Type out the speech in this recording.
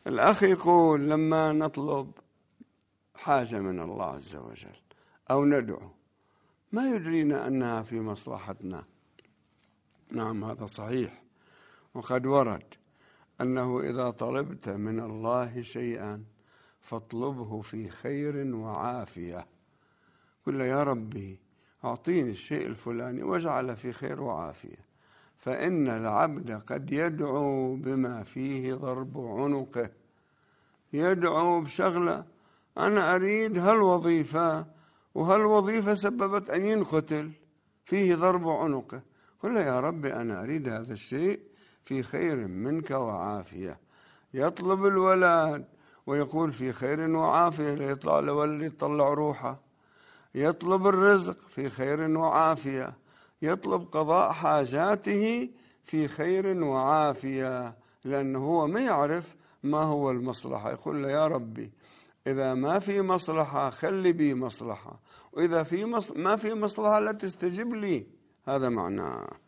الأخ يقول لما نطلب حاجة من الله عز وجل أو ندعو ما يدرينا أنها في مصلحتنا. نعم هذا صحيح، وقد ورد أنه إذا طلبت من الله شيئا فاطلبه في خير وعافية. قل يا ربي أعطيني الشيء الفلاني واجعل في خير وعافية، فإن العبد قد يدعو بما فيه ضرب عنقه. يدعو بشغلة أنا أريد هالوظيفة، وهالوظيفة سببت أن ينقتل، فيه ضرب عنقه. قل يا ربي أنا أريد هذا الشيء في خير منك وعافية. يطلب الولد ويقول في خير وعافية، ليطلع الولد يطلع روحه. يطلب الرزق في خير وعافية. يطلب قضاء حاجاته في خير وعافية، لأنه هو ما يعرف ما هو المصلحة. يقول له يا ربي إذا ما في مصلحة خلي بي مصلحة، وإذا ما في مصلحة لا تستجب لي. هذا معناه.